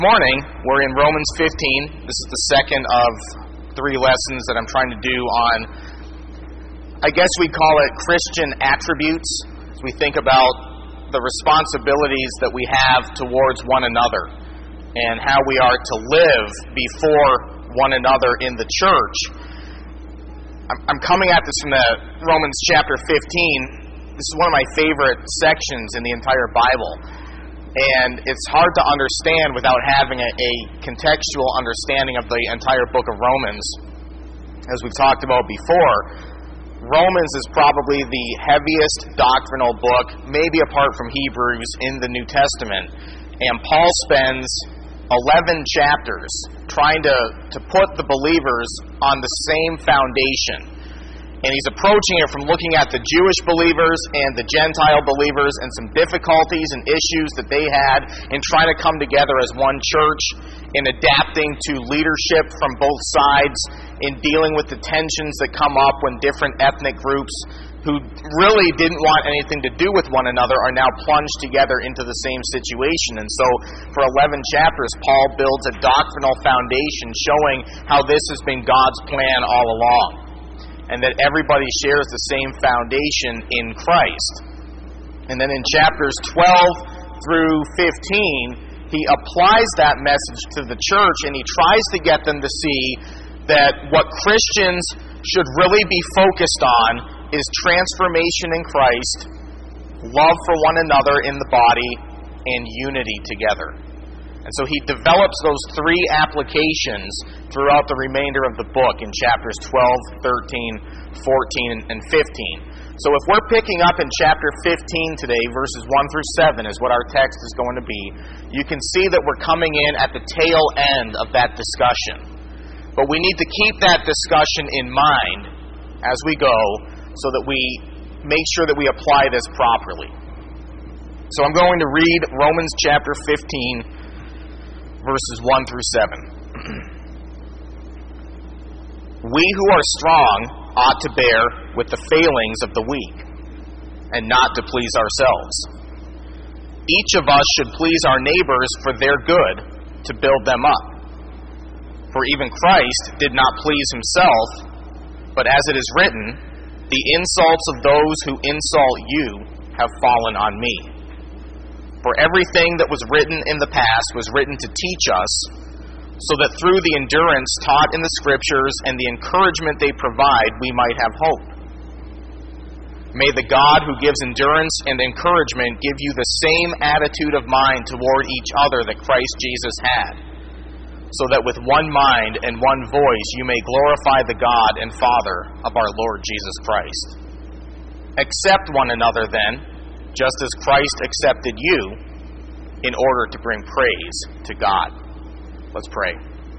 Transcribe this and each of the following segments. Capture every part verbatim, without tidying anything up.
Morning, we're in Romans fifteen. This is the second of three lessons that I'm trying to do on, I guess we call it Christian attributes, as we think about the responsibilities that we have towards one another and how we are to live before one another in the church. I'm coming at this from the Romans chapter fifteen. This is one of my favorite sections in the entire Bible. And it's hard to understand without having a, a contextual understanding of the entire book of Romans. As we've talked about before, Romans is probably the heaviest doctrinal book, maybe apart from Hebrews, in the New Testament. And Paul spends eleven chapters trying to, to put the believers on the same foundation. And he's approaching it from looking at the Jewish believers and the Gentile believers and some difficulties and issues that they had in trying to come together as one church, in adapting to leadership from both sides, in dealing with the tensions that come up when different ethnic groups who really didn't want anything to do with one another are now plunged together into the same situation. And so for eleven chapters, Paul builds a doctrinal foundation showing how this has been God's plan all along, and that everybody shares the same foundation in Christ. And then in chapters twelve through fifteen, he applies that message to the church, and he tries to get them to see that what Christians should really be focused on is transformation in Christ, love for one another in the body, and unity together. And so he develops those three applications throughout the remainder of the book in chapters twelve, thirteen, fourteen, and fifteen. So if we're picking up in chapter fifteen today, verses one through seven is what our text is going to be, you can see that we're coming in at the tail end of that discussion. But we need to keep that discussion in mind as we go so that we make sure that we apply this properly. So I'm going to read Romans chapter fifteen, verses one through seven. We who are strong ought to bear with the failings of the weak, and not to please ourselves. Each of us should please our neighbors for their good, to build them up. For even Christ did not please himself, but as it is written, the insults of those who insult you have fallen on me. For everything that was written in the past was written to teach us, so that through the endurance taught in the Scriptures and the encouragement they provide, we might have hope. May the God who gives endurance and encouragement give you the same attitude of mind toward each other that Christ Jesus had, so that with one mind and one voice you may glorify the God and Father of our Lord Jesus Christ. Accept one another then, just as Christ accepted you, in order to bring praise to God. Let's pray.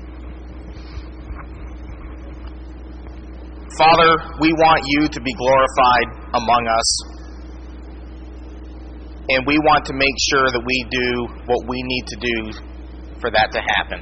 Father, we want you to be glorified among us, and we want to make sure that we do what we need to do for that to happen.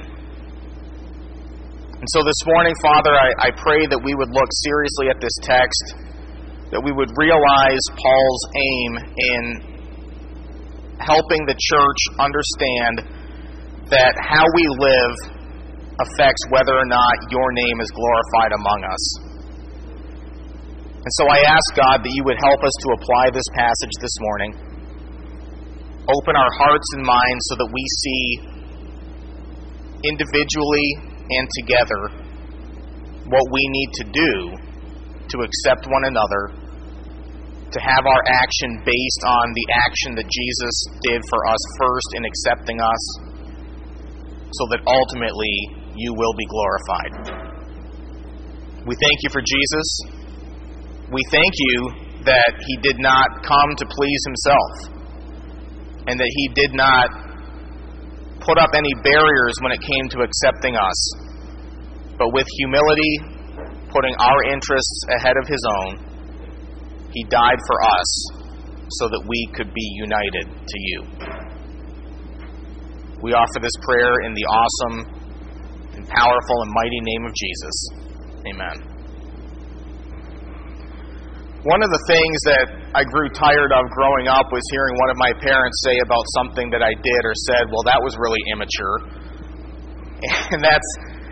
And so this morning, Father, I, I pray that we would look seriously at this text, that we would realize Paul's aim in helping the church understand that how we live affects whether or not your name is glorified among us. And so I ask, God, that you would help us to apply this passage this morning. Open our hearts and minds so that we see individually and together what we need to do to accept one another, to have our action based on the action that Jesus did for us first in accepting us, so that ultimately you will be glorified. We thank you for Jesus. We thank you that he did not come to please himself, and that he did not put up any barriers when it came to accepting us, but with humility, putting our interests ahead of his own, he died for us so that we could be united to you. We offer this prayer in the awesome and powerful and mighty name of Jesus. Amen. One of the things that I grew tired of growing up was hearing one of my parents say about something that I did or said, well, that was really immature. And that's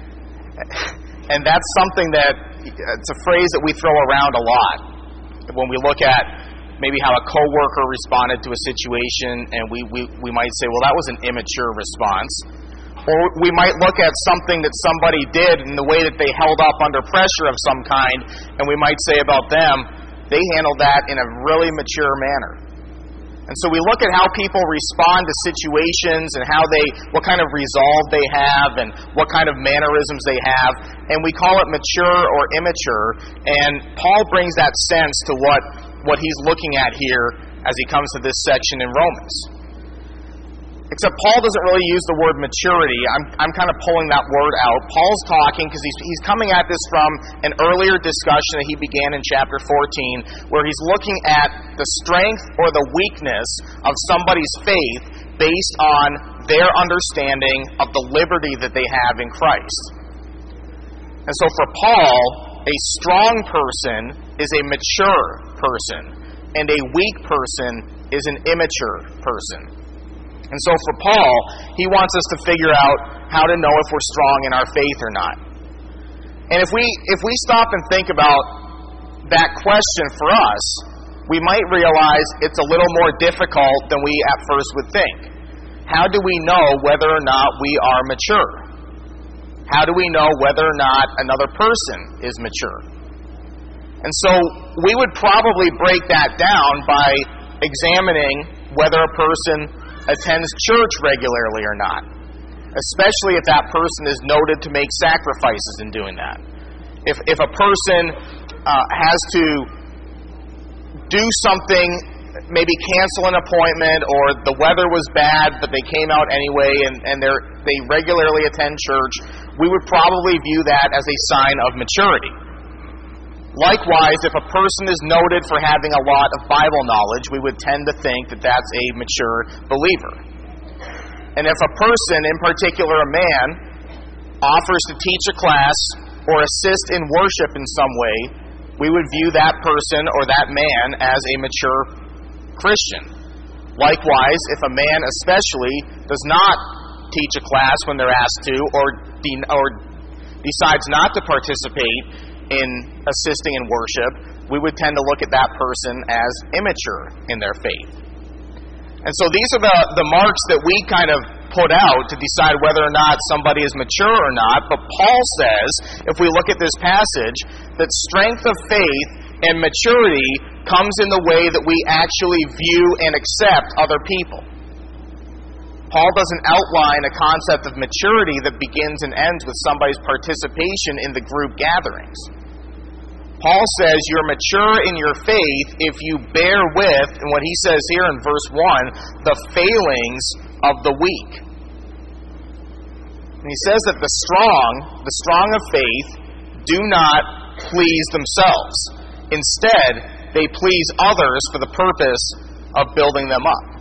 and that's something that, it's a phrase that we throw around a lot. When we look at maybe how a coworker responded to a situation, and we, we, we might say, well, that was an immature response. Or we might look at something that somebody did in the way that they held up under pressure of some kind, and we might say about them, they handled that in a really mature manner. And so we look at how people respond to situations and how they, what kind of resolve they have and what kind of mannerisms they have, and we call it mature or immature. And Paul brings that sense to what, what he's looking at here as he comes to this section in Romans. Except Paul doesn't really use the word maturity. I'm, I'm kind of pulling that word out. Paul's talking because he's, he's coming at this from an earlier discussion that he began in chapter fourteen, where he's looking at the strength or the weakness of somebody's faith based on their understanding of the liberty that they have in Christ. And so for Paul, a strong person is a mature person, and a weak person is an immature person. And so for Paul, he wants us to figure out how to know if we're strong in our faith or not. And if we if we stop and think about that question for us, we might realize it's a little more difficult than we at first would think. How do we know whether or not we are mature? How do we know whether or not another person is mature? And so we would probably break that down by examining whether a person attends church regularly or not, especially if that person is noted to make sacrifices in doing that. If if a person uh, has to do something, maybe cancel an appointment, or the weather was bad but they came out anyway and, and they're, they regularly attend church, we would probably view that as a sign of maturity. Likewise, if a person is noted for having a lot of Bible knowledge, we would tend to think that that's a mature believer. And if a person, in particular a man, offers to teach a class or assist in worship in some way, we would view that person or that man as a mature Christian. Likewise, if a man especially does not teach a class when they're asked to, or, de- or decides not to participate in assisting in worship, we would tend to look at that person as immature in their faith. And so these are the, the marks that we kind of put out to decide whether or not somebody is mature or not. But Paul says, if we look at this passage, that strength of faith and maturity comes in the way that we actually view and accept other people. Paul doesn't outline a concept of maturity that begins and ends with somebody's participation in the group gatherings. Paul says you're mature in your faith if you bear with, and what he says here in verse one, the failings of the weak. And he says that the strong, the strong of faith, do not please themselves. Instead, they please others for the purpose of building them up.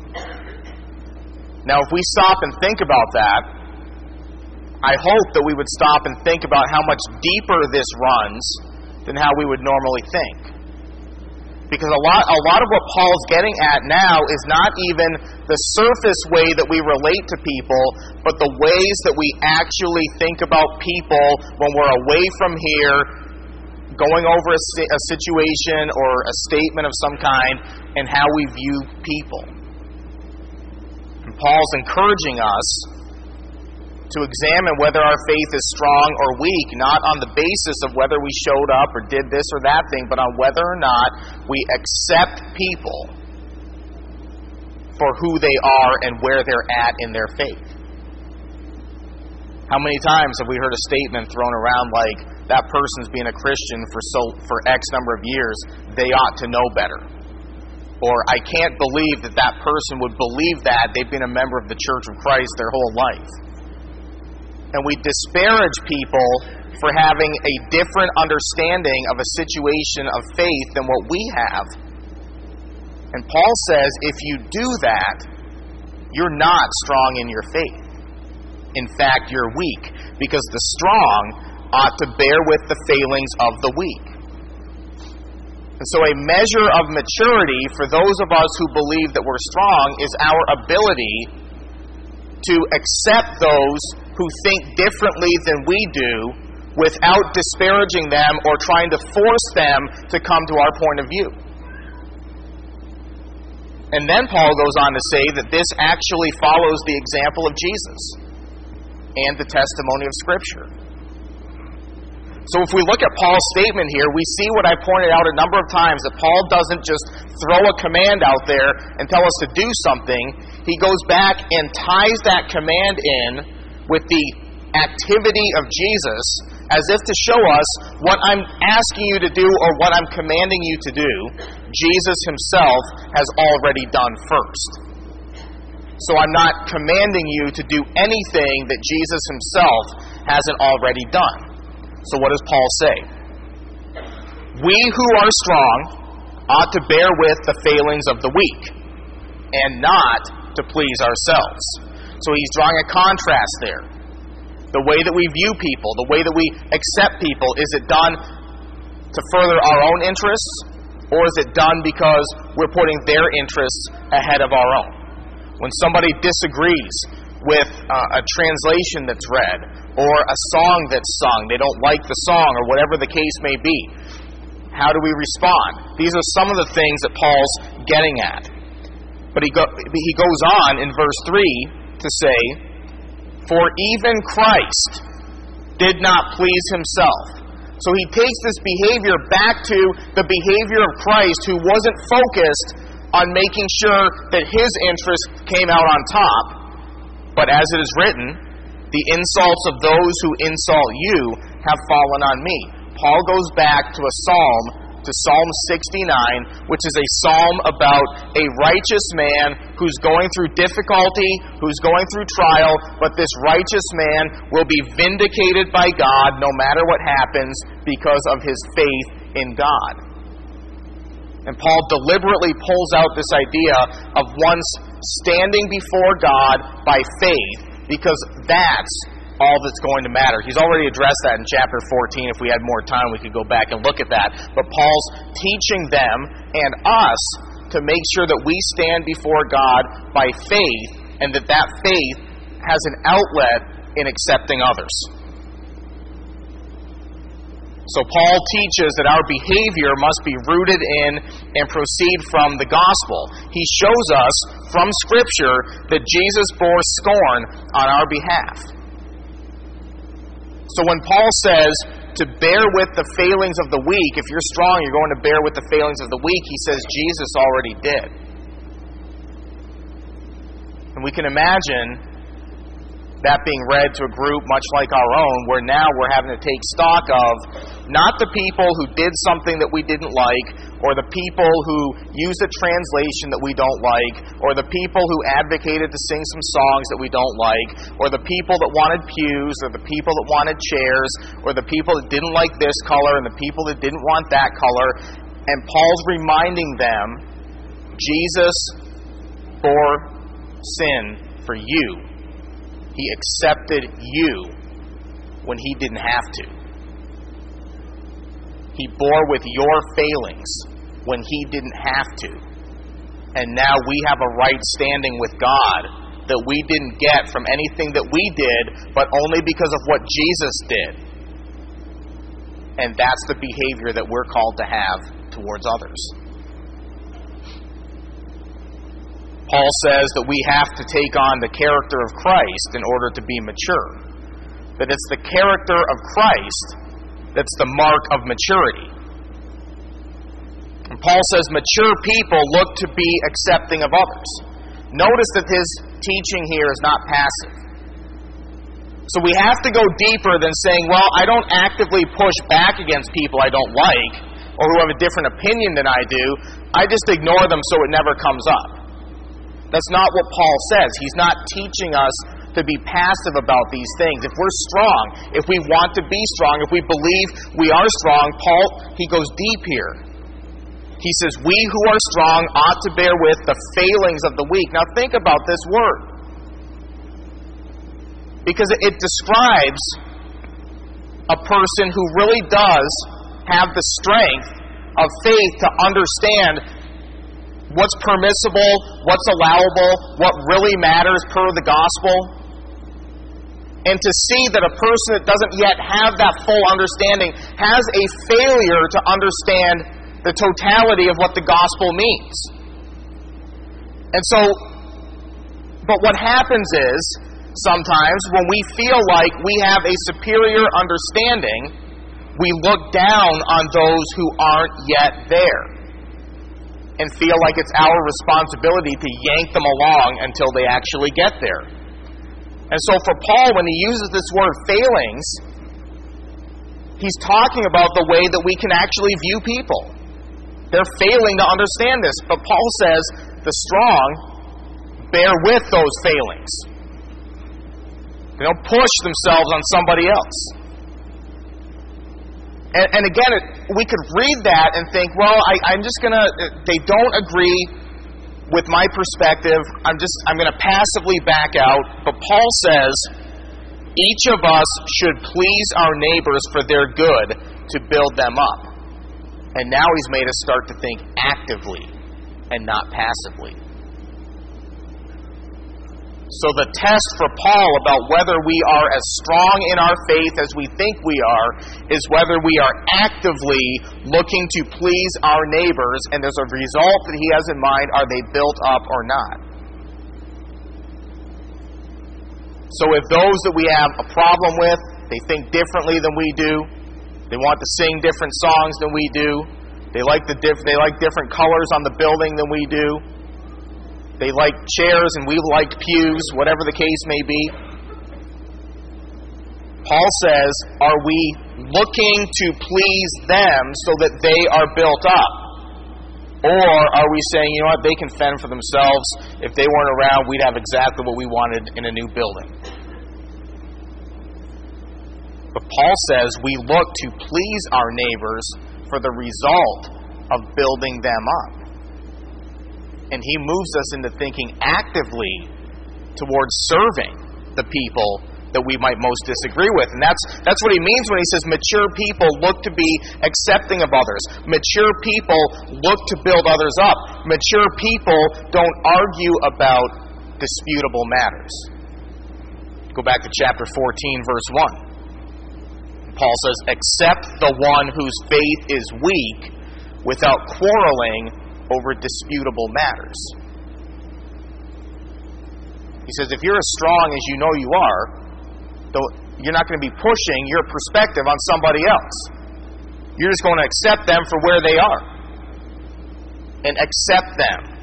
Now, if we stop and think about that, I hope that we would stop and think about how much deeper this runs than how we would normally think. Because a lot, a lot of what Paul's getting at now is not even the surface way that we relate to people, but the ways that we actually think about people when we're away from here, going over a, a situation or a statement of some kind, and how we view people. And Paul's encouraging us to examine whether our faith is strong or weak, not on the basis of whether we showed up or did this or that thing, but on whether or not we accept people for who they are and where they're at in their faith. How many times have we heard a statement thrown around like, that person's been a Christian for so for X number of years, they ought to know better. Or, I can't believe that that person would believe that, they've been a member of the Church of Christ their whole life. And we disparage people for having a different understanding of a situation of faith than what we have. And Paul says, if you do that, you're not strong in your faith. In fact, you're weak, because the strong ought to bear with the failings of the weak. And so a measure of maturity for those of us who believe that we're strong is our ability to accept those who think differently than we do without disparaging them or trying to force them to come to our point of view. And then Paul goes on to say that this actually follows the example of Jesus and the testimony of Scripture. So if we look at Paul's statement here, we see what I pointed out a number of times, that Paul doesn't just throw a command out there and tell us to do something. He goes back and ties that command in with the activity of Jesus, as if to show us what I'm asking you to do or what I'm commanding you to do, Jesus himself has already done first. So I'm not commanding you to do anything that Jesus himself hasn't already done. So what does Paul say? We who are strong ought to bear with the failings of the weak, and not to please ourselves. So he's drawing a contrast there. The way that we view people, the way that we accept people, is it done to further our own interests, or is it done because we're putting their interests ahead of our own? When somebody disagrees with uh, a translation that's read, or a song that's sung, they don't like the song, or whatever the case may be, how do we respond? These are some of the things that Paul's getting at. But he, go, he goes on in verse three to say, for even Christ did not please himself. So he takes this behavior back to the behavior of Christ, who wasn't focused on making sure that his interest came out on top. But as it is written, the insults of those who insult you have fallen on me. Paul goes back to a psalm, to Psalm sixty-nine, which is a psalm about a righteous man who's going through difficulty, who's going through trial, but this righteous man will be vindicated by God no matter what happens because of his faith in God. And Paul deliberately pulls out this idea of one's standing before God by faith, because that's all that's going to matter. He's already addressed that in chapter fourteen. If we had more time, we could go back and look at that. But Paul's teaching them and us to make sure that we stand before God by faith, and that that faith has an outlet in accepting others. So Paul teaches that our behavior must be rooted in and proceed from the gospel. He shows us from Scripture that Jesus bore scorn on our behalf. So when Paul says to bear with the failings of the weak, if you're strong, you're going to bear with the failings of the weak, he says Jesus already did. And we can imagine that being read to a group much like our own, where now we're having to take stock of not the people who did something that we didn't like, or the people who used a translation that we don't like, or the people who advocated to sing some songs that we don't like, or the people that wanted pews, or the people that wanted chairs, or the people that didn't like this color, and the people that didn't want that color. And Paul's reminding them, Jesus bore sin for you. He accepted you when he didn't have to. He bore with your failings when he didn't have to. And now we have a right standing with God that we didn't get from anything that we did, but only because of what Jesus did. And that's the behavior that we're called to have towards others. Paul says that we have to take on the character of Christ in order to be mature. That it's the character of Christ that's the mark of maturity. And Paul says mature people look to be accepting of others. Notice that his teaching here is not passive. So we have to go deeper than saying, well, I don't actively push back against people I don't like, or who have a different opinion than I do. I just ignore them so it never comes up. That's not what Paul says. He's not teaching us to be passive about these things. If we're strong, if we want to be strong, if we believe we are strong, Paul, he goes deep here. He says, we who are strong ought to bear with the failings of the weak. Now think about this word. Because it describes a person who really does have the strength of faith to understand what's permissible, what's allowable, what really matters per the gospel. and to see that a person that doesn't yet have that full understanding has a failure to understand the totality of what the gospel means. And so, but what happens is, sometimes when we feel like we have a superior understanding, we look down on those who aren't yet there and feel like it's our responsibility to yank them along until they actually get there. And so for Paul, when he uses this word failings, he's talking about the way that we can actually view people. They're failing to understand this. But Paul says the strong bear with those failings. They don't push themselves on somebody else. And, and again, it, we could read that and think, well, I, I'm just going to, they don't agree with my perspective. I'm just, I'm going to passively back out. But Paul says, each of us should please our neighbors for their good to build them up. And now he's made us start to think actively and not passively. So the test for Paul about whether we are as strong in our faith as we think we are is whether we are actively looking to please our neighbors, and as a result that he has in mind, are they built up or not? So if those that we have a problem with, they think differently than we do, they want to sing different songs than we do, they like the diff- they like different colors on the building than we do, they like chairs and we like pews, whatever the case may be. Paul says, are we looking to please them so that they are built up? Or are we saying, you know what, they can fend for themselves. If they weren't around, we'd have exactly what we wanted in a new building. But Paul says we look to please our neighbors for the result of building them up. And he moves us into thinking actively towards serving the people that we might most disagree with. And that's that's what he means when he says mature people look to be accepting of others. Mature people look to build others up. Mature people don't argue about disputable matters. Go back to chapter fourteen, verse one. Paul says, accept the one whose faith is weak without quarreling over disputable matters. He says, if you're as strong as you know you are, you're not going to be pushing your perspective on somebody else. You're just going to accept them for where they are. And accept them.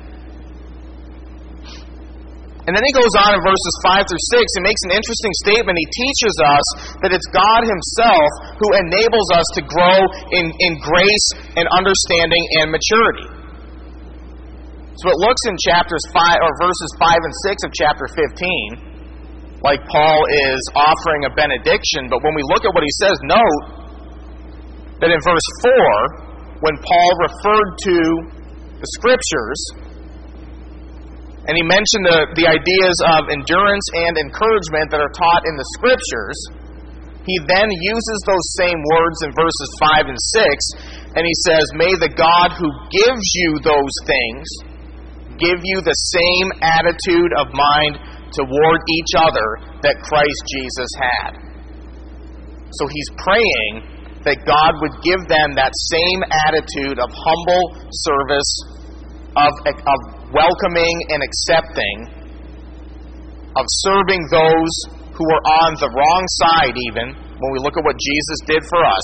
And then he goes on in verses five through six and makes an interesting statement. He teaches us that it's God himself who enables us to grow in, in grace and understanding and maturity. So it looks in chapters five or verses five and six of chapter fifteen like Paul is offering a benediction, but when we look at what he says, note that in verse four, when Paul referred to the Scriptures, and he mentioned the, the ideas of endurance and encouragement that are taught in the Scriptures, he then uses those same words in verses five and six, and he says, may the God who gives you those things give you the same attitude of mind toward each other that Christ Jesus had. So he's praying that God would give them that same attitude of humble service, of, of welcoming and accepting, of serving those who are on the wrong side even, when we look at what Jesus did for us.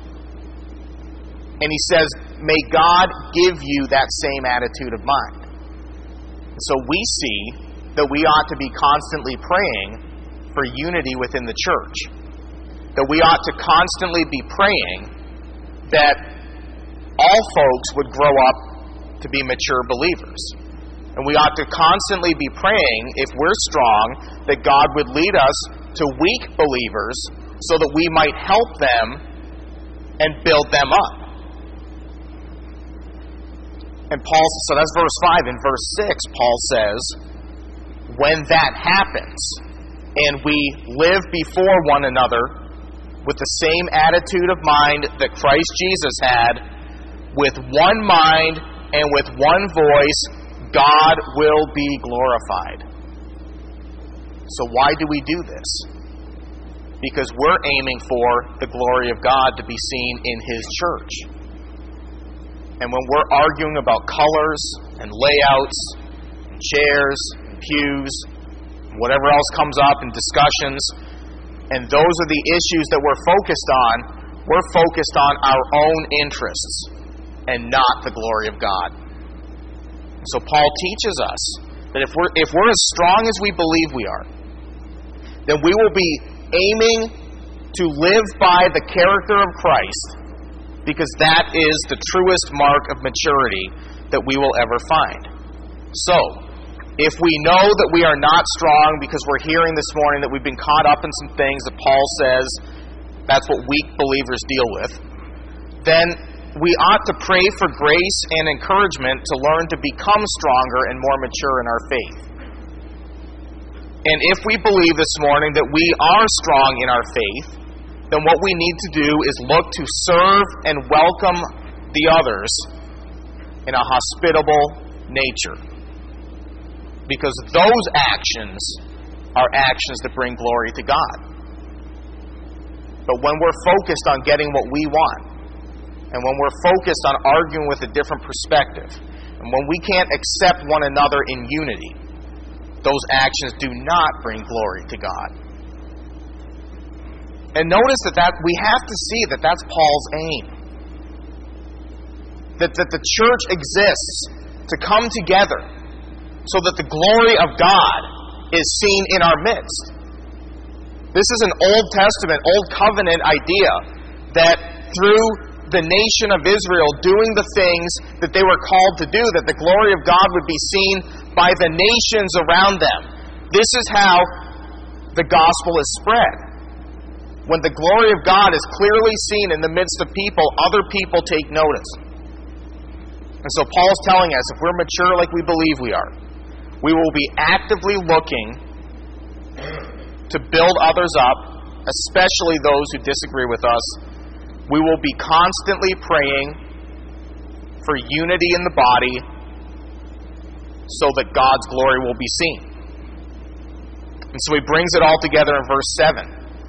And he says, may God give you that same attitude of mind. So we see that we ought to be constantly praying for unity within the church. That we ought to constantly be praying that all folks would grow up to be mature believers. And we ought to constantly be praying, if we're strong, that God would lead us to weak believers so that we might help them and build them up. And Paul, so that's verse five. In verse six, Paul says, when that happens, and we live before one another with the same attitude of mind that Christ Jesus had, with one mind and with one voice, God will be glorified. So why do we do this? because we're aiming for the glory of God to be seen in His church. And when we're arguing about colors and layouts and chairs and pews, whatever else comes up in discussions, and those are the issues that we're focused on, we're focused on our own interests and not the glory of God. So Paul teaches us that if we're, if we're as strong as we believe we are, then we will be aiming to live by the character of Christ, because that is the truest mark of maturity that we will ever find. So, if we know that we are not strong because we're hearing this morning that we've been caught up in some things that Paul says that's what weak believers deal with, then we ought to pray for grace and encouragement to learn to become stronger and more mature in our faith. And if we believe this morning that we are strong in our faith, then what we need to do is look to serve and welcome the others in a hospitable nature. Because those actions are actions that bring glory to God. But when we're focused on getting what we want, and when we're focused on arguing with a different perspective, and when we can't accept one another in unity, those actions do not bring glory to God. And notice that, that we have to see that that's Paul's aim. That, that the church exists to come together so that the glory of God is seen in our midst. This is an Old Testament, Old Covenant idea that through the nation of Israel doing the things that they were called to do, that the glory of God would be seen by the nations around them. This is how the gospel is spread. When the glory of God is clearly seen in the midst of people, other people take notice. And so Paul's telling us, if we're mature like we believe we are, we will be actively looking to build others up, especially those who disagree with us. We will be constantly praying for unity in the body so that God's glory will be seen. And so he brings it all together in verse seven.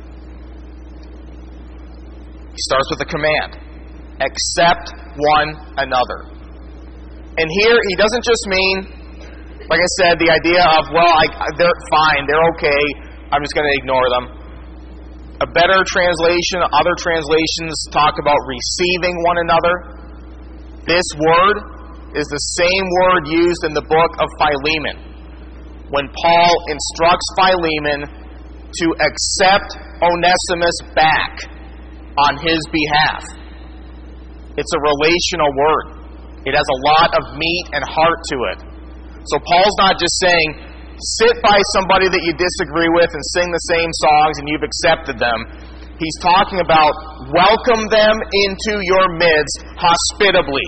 He starts with a command. Accept one another. And here he doesn't just mean, like I said, the idea of, well, I, they're fine, they're okay, I'm just going to ignore them. A better translation, other translations talk about receiving one another. This word is the same word used in the book of Philemon, when Paul instructs Philemon to accept Onesimus back on his behalf. It's a relational word. It has a lot of meat and heart to it. So Paul's not just saying, sit by somebody that you disagree with and sing the same songs and you've accepted them. He's talking about welcome them into your midst hospitably.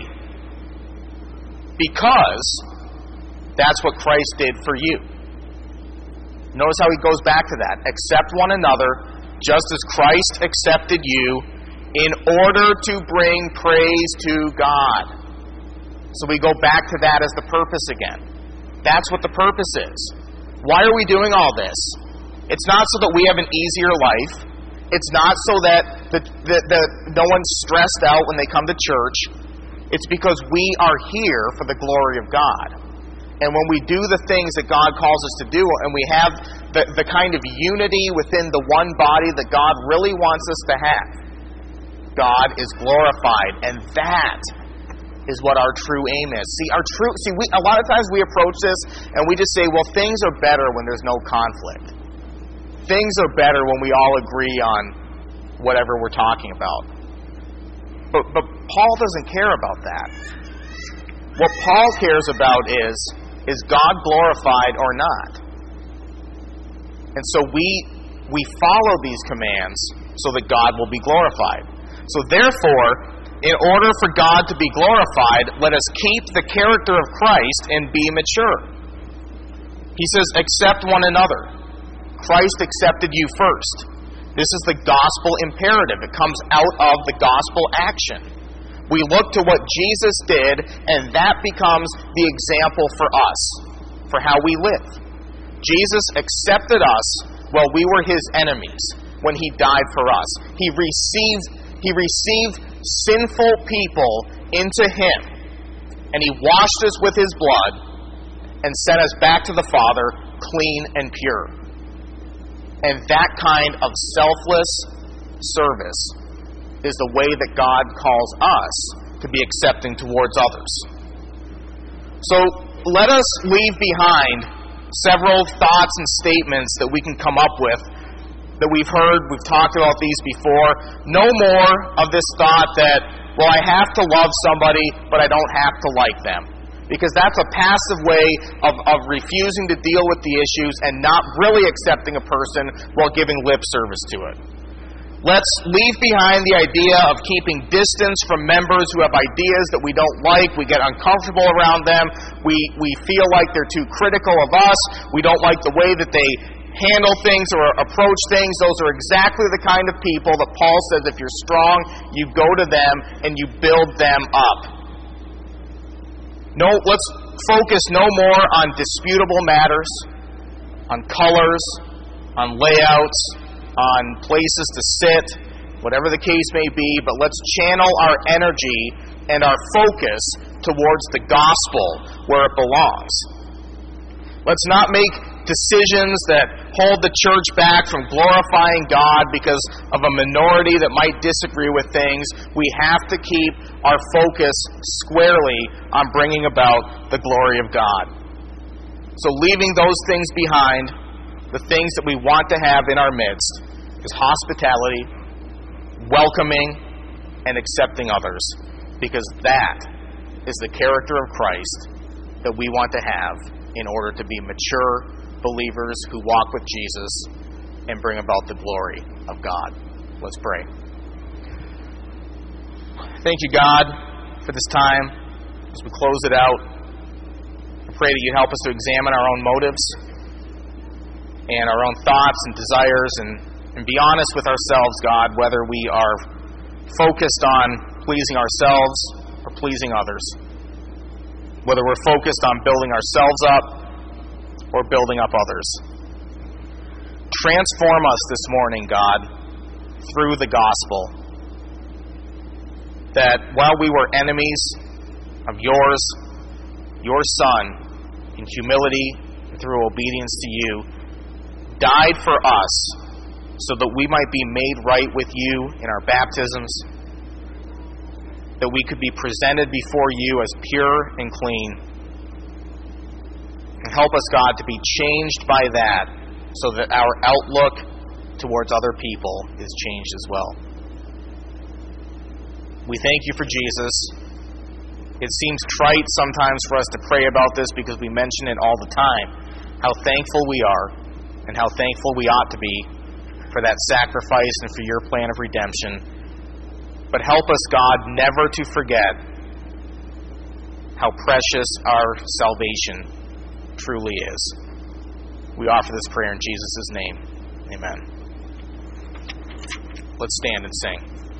Because that's what Christ did for you. Notice how he goes back to that. Accept one another just as Christ accepted you in order to bring praise to God. So we go back to that as the purpose again. That's what the purpose is. Why are we doing all this? It's not so that we have an easier life. It's not so that the, the, the, no one's stressed out when they come to church. It's because we are here for the glory of God. And when we do the things that God calls us to do, and we have the, the kind of unity within the one body that God really wants us to have, God is glorified. And that is what our true aim is. See, our true see, we a lot of times we approach this and we just say, well, things are better when there's no conflict. Things are better when we all agree on whatever we're talking about. But but Paul doesn't care about that. What Paul cares about is, is God glorified or not? And so we we follow these commands so that God will be glorified. So therefore, in order for God to be glorified, let us keep the character of Christ and be mature. He says, accept one another. Christ accepted you first. This is the gospel imperative. It comes out of the gospel action. We look to what Jesus did, and that becomes the example for us, for how we live. Jesus accepted us while we were his enemies. when He died for us. He received, he received sinful people into Him, and He washed us with His blood and sent us back to the Father clean and pure. And that kind of selfless service is the way that God calls us to be accepting towards others. So let us leave behind several thoughts and statements that we can come up with that we've heard, we've talked about these before. No more of this thought that, well, I have to love somebody, but I don't have to like them. Because that's a passive way of, of refusing to deal with the issues and not really accepting a person while giving lip service to it. Let's leave behind the idea of keeping distance from members who have ideas that we don't like. We get uncomfortable around them. We, we feel like they're too critical of us. We don't like the way that they handle things or approach things. Those are exactly the kind of people that Paul says if you're strong, you go to them and you build them up. No, let's focus no more on disputable matters, on colors, on layouts, on places to sit, whatever the case may be, but let's channel our energy and our focus towards the gospel where it belongs. Let's not make decisions that hold the church back from glorifying God because of a minority that might disagree with things. We have to keep our focus squarely on bringing about the glory of God. So leaving those things behind, the things that we want to have in our midst is hospitality, welcoming, and accepting others, because that is the character of Christ that we want to have in order to be mature believers who walk with Jesus and bring about the glory of God. Let's pray. Thank you, God, for this time. As we close it out, I pray that you help us to examine our own motives and our own thoughts and desires and, and be honest with ourselves, God, whether we are focused on pleasing ourselves or pleasing others. Whether we're focused on building ourselves up or building up others. Transform us this morning, God, through the gospel. That while we were enemies of yours, your Son, in humility and through obedience to you, died for us so that we might be made right with you in our baptisms, that we could be presented before you as pure and clean. And help us, God, to be changed by that so that our outlook towards other people is changed as well. We thank you for Jesus. It seems trite sometimes for us to pray about this because we mention it all the time, how thankful we are and how thankful we ought to be for that sacrifice and for your plan of redemption. But help us, God, never to forget how precious our salvation truly is. We offer this prayer in Jesus' name. Amen. Let's stand and sing.